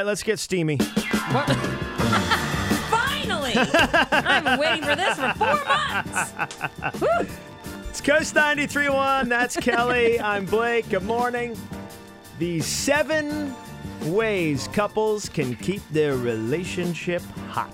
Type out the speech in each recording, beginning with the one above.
right, let's get steamy. What? Finally! I've been waiting for this for 4 months. Woo. It's Coast 93.1. That's Kelly. I'm Blake. Good morning. The 7 ways couples can keep their relationship hot.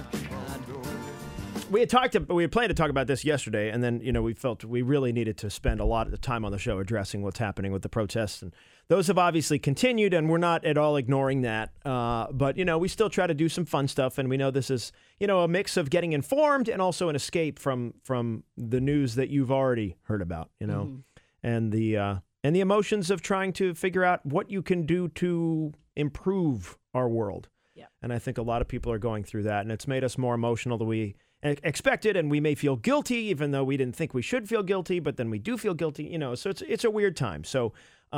We had planned to talk about this yesterday, and then, we felt we really needed to spend a lot of the time on the show addressing what's happening with the protests. And those have obviously continued, and we're not at all ignoring that. But, we still try to do some fun stuff, and we know this is, a mix of getting informed and also an escape from the news that you've already heard about, and the emotions of trying to figure out what you can do to improve our world. Yeah. And I think a lot of people are going through that, and it's made us more emotional than we expected, and we may feel guilty, even though we didn't think we should feel guilty, but then we do feel guilty, so it's a weird time. So,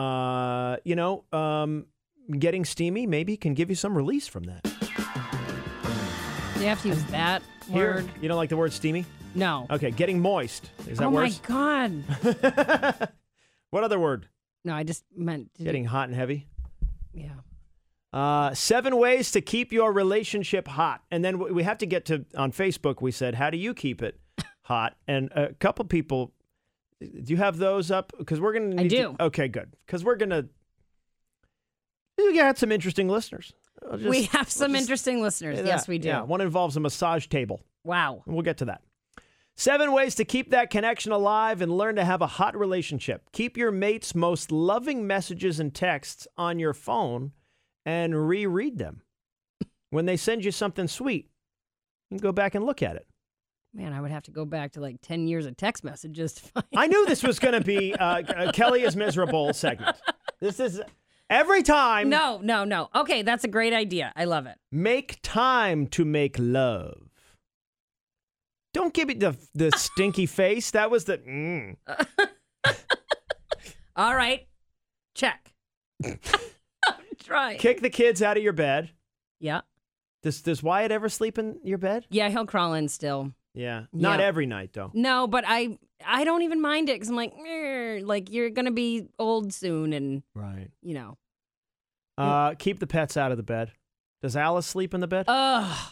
getting steamy maybe can give you some release from that. You have to use that word. You don't like the word steamy? No. Okay, getting moist. Is that worse? Oh my God. What other word? No, I just meant getting hot and heavy. Yeah. 7 ways to keep your relationship hot. And then we have to get to, on Facebook, we said, how do you keep it hot? And a couple people, do you have those up? Because we're going to I do. Okay, good. Because we got some interesting listeners. We have some interesting listeners. Yes, we do. Yeah, one involves a massage table. Wow. And we'll get to that. 7 ways to keep that connection alive and learn to have a hot relationship. Keep your mate's most loving messages and texts on your phone and reread them. When they send you something sweet, you can go back and look at it. Man, I would have to go back to like 10 years of text messages to find. I knew this was going to be Kelly is miserable segment. This is every time. No. Okay, that's a great idea. I love it. Make time to make love. Don't give me the stinky face. That was the. All right. Check. Try. Kick the kids out of your bed. Yeah. Does Wyatt ever sleep in your bed? Yeah, he'll crawl in still. Yeah. Not every night, though. No, but I don't even mind it because I'm like you're going to be old soon and, right. Keep the pets out of the bed. Does Alice sleep in the bed? Ugh.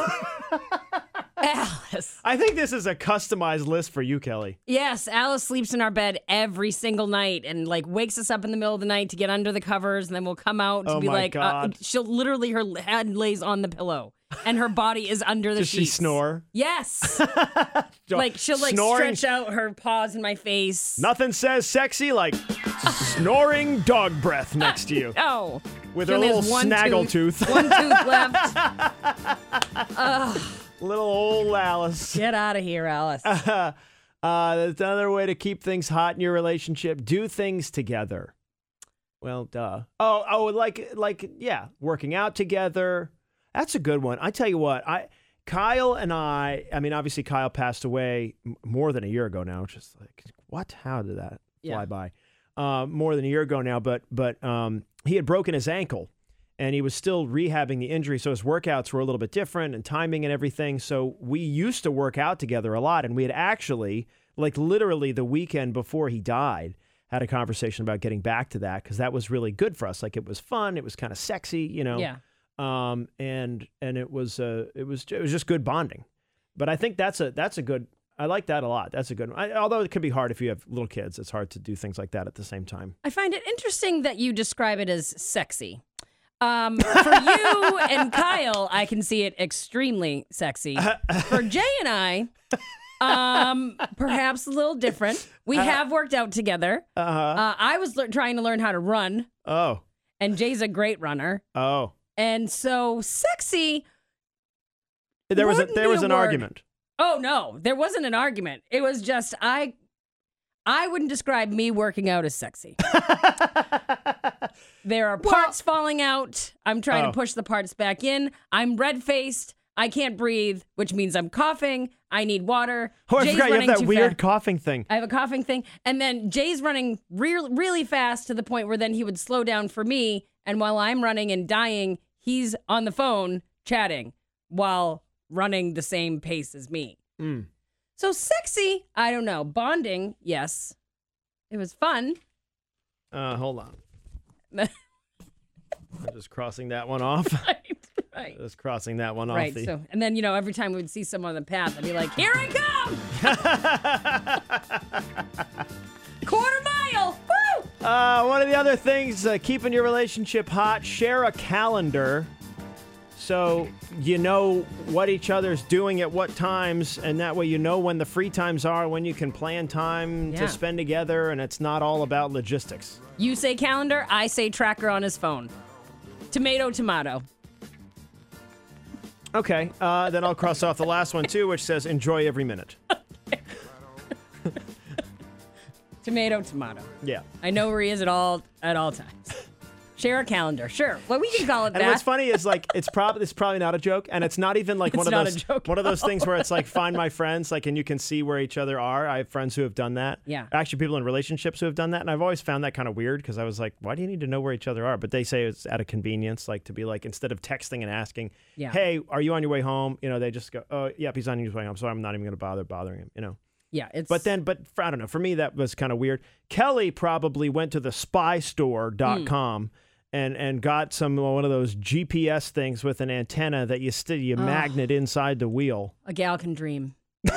Alice. I think this is a customized list for you, Kelly. Yes, Alice sleeps in our bed every single night and wakes us up in the middle of the night to get under the covers, and then we'll come out to be like, she'll literally, her head lays on the pillow and her body is under the sheets. Does she snore? Yes. She'll Snoring. stretch out her paws in my face. Nothing says sexy like snoring dog breath next to you. Oh. With her little snaggle tooth. One tooth left. Ugh. Little old Alice. Get out of here, Alice. That's another way to keep things hot in your relationship. Do things together. Well, duh. Working out together. That's a good one. I tell you what, Kyle and I mean, obviously Kyle passed away more than a year ago now, which is like, what? How did that fly by? More than a year ago now, but he had broken his ankle. And he was still rehabbing the injury, so his workouts were a little bit different and timing and everything. So we used to work out together a lot, and we had actually, literally the weekend before he died, had a conversation about getting back to that because that was really good for us. It was fun, it was kind of sexy, Yeah. And it was just good bonding. But I think that's a good. I like that a lot. That's a good one. Although it could be hard if you have little kids. It's hard to do things like that at the same time. I find it interesting that you describe it as sexy. For you and Kyle, I can see it extremely sexy. For Jay and I, perhaps a little different. We have worked out together. I was trying to learn how to run. Oh. And Jay's a great runner. Oh. And so sexy. There was an argument. Oh no, there wasn't an argument. It was just I wouldn't describe me working out as sexy. There are parts falling out. I'm trying to push the parts back in. I'm red-faced. I can't breathe, which means I'm coughing. I need water. Oh, I Jay's forgot you have running that too weird fast. coughing thing. I have a coughing thing. And then Jay's running really fast to the point where then he would slow down for me. And while I'm running and dying, he's on the phone chatting while running the same pace as me. Mm. So sexy, I don't know. Bonding, yes. It was fun. Hold on. I'm just crossing that one off. Right. Just crossing that one off. Right. So, and then, every time we'd see someone on the path, I'd be like, here I come! Quarter mile! Woo! One of the other things, keeping your relationship hot, share a calendar so you know what each other's doing at what times, and that way you know when the free times are, when you can plan time to spend together, and it's not all about logistics. You say calendar, I say tracker on his phone. Tomato, tomato. Okay, then I'll cross off the last one, too, which says enjoy every minute. Tomato, tomato. Yeah. I know where he is at all times. Share a calendar. Sure. Well, we can call it that. And what's funny is, like, it's probably not a joke, and it's not even like one of those things where it's like find my friends, like, and you can see where each other are. I have friends who have done that. Yeah. Actually, people in relationships who have done that, and I've always found that kind of weird because I was like, why do you need to know where each other are? But they say it's out of convenience, like to be like, instead of texting and asking, hey, are you on your way home? They just go, oh, yep, he's on his way home, so I'm not even going to bothering him. Yeah, But I don't know. For me, that was kind of weird. Kelly probably went to the spystore.com. And got one of those GPS things with an antenna that you magnet inside the wheel. A gal can dream.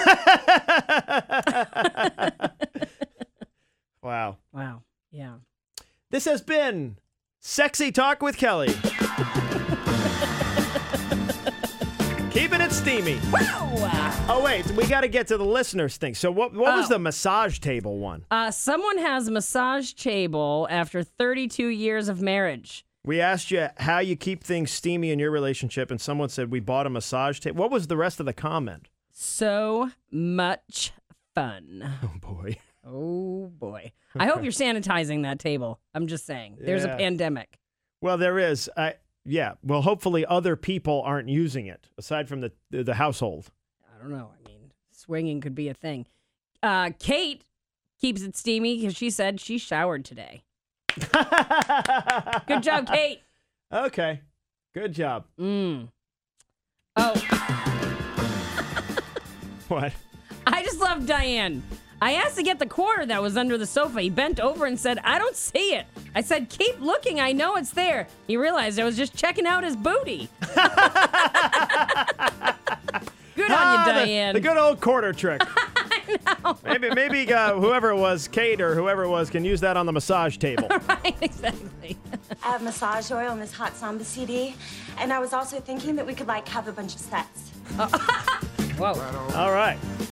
Wow. Yeah. This has been Sexy Talk with Kelly. Keeping it steamy. Wow. Oh, wait. We got to get to the listeners' thing. So what was the massage table one? Someone has a massage table after 32 years of marriage. We asked you how you keep things steamy in your relationship, and someone said we bought a massage table. What was the rest of the comment? So much fun. Oh, boy. Oh, boy. I hope you're sanitizing that table. I'm just saying. There's a pandemic. Well, there is. Yeah. Well, hopefully other people aren't using it, aside from the household. I don't know. I mean, swinging could be a thing. Kate keeps it steamy because she said she showered today. Good job, Kate. Okay. Good job. Oh. What? I just love Diane. I asked to get the quarter that was under the sofa. He bent over and said, I don't see it. I said, keep looking. I know it's there. He realized I was just checking out his booty. Good on you, Diane. The good old quarter trick. I know. Maybe whoever it was, Kate or whoever it was, can use that on the massage table. Right, exactly. I have massage oil on this Hot Samba CD, and I was also thinking that we could, have a bunch of sets. Whoa. All right.